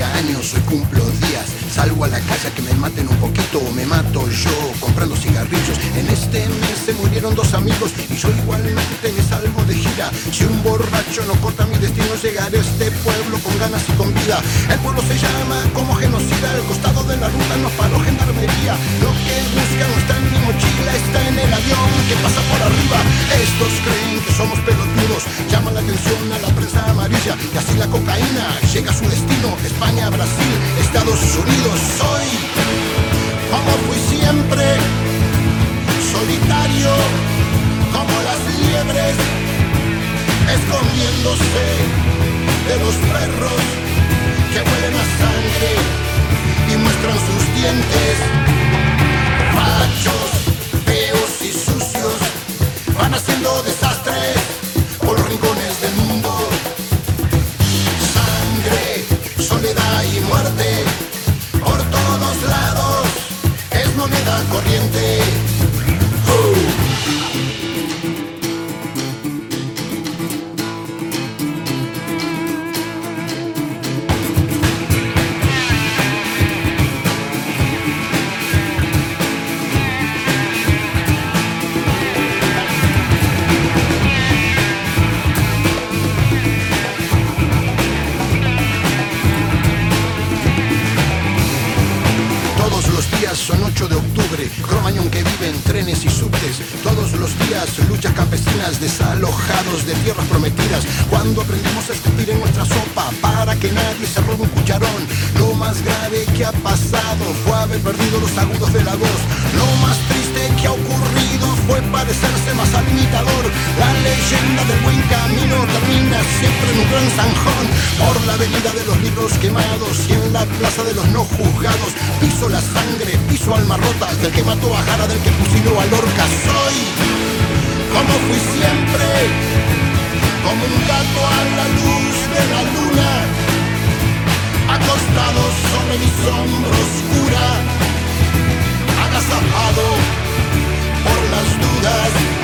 cumplía años, hoy cumplo días. Salgo a la calle a que me maten un poquito o me mato yo comprando cigarrillos. En este mes se murieron 2 amigos y yo igualmente me salgo de gira. Si un borracho no corta mi destino, llegaré a este pueblo con ganas y con vida. El pueblo se llama como genocida, al costado de la ruta nos paró gendarmería. Lo que buscan no está en mi mochila, está en el avión que pasa por arriba. Estos creen que somos pelotudos, llaman la atención a la prensa amarilla y así la cocaína llega a su destino. España, Brasil, Estados Unidos. Soy como fui siempre, solitario como las liebres, escondiéndose de los perros que huelen a sangre y muestran sus dientes. Machos, feos y sucios van haciendo desastres por los rincones del mundo. Sangre, soledad y muerte por todos lados, es moneda corriente. Son 8 de octubre, Cromañón que vive en trenes y subtes. Todos los días luchas campesinas, desalojados de tierras prometidas. Cuando aprendimos a escupir en nuestra sopa para que nadie se robe un cucharón. Lo más grave que ha pasado fue haber perdido los agudos de la voz. Lo más triste que ha ocurrido fue parecerse más al imitador. La leyenda del buen camino termina siempre en un gran zanjón. Por la avenida de los libros quemados y en la plaza de los no juzgados, piso la sangre, piso alma rota del que mató a Jara, del que fusiló a Lorca. Soy como fui siempre, como un gato a la luz de la luna, acostado sobre mi sombra oscura, agazapado por las dudas.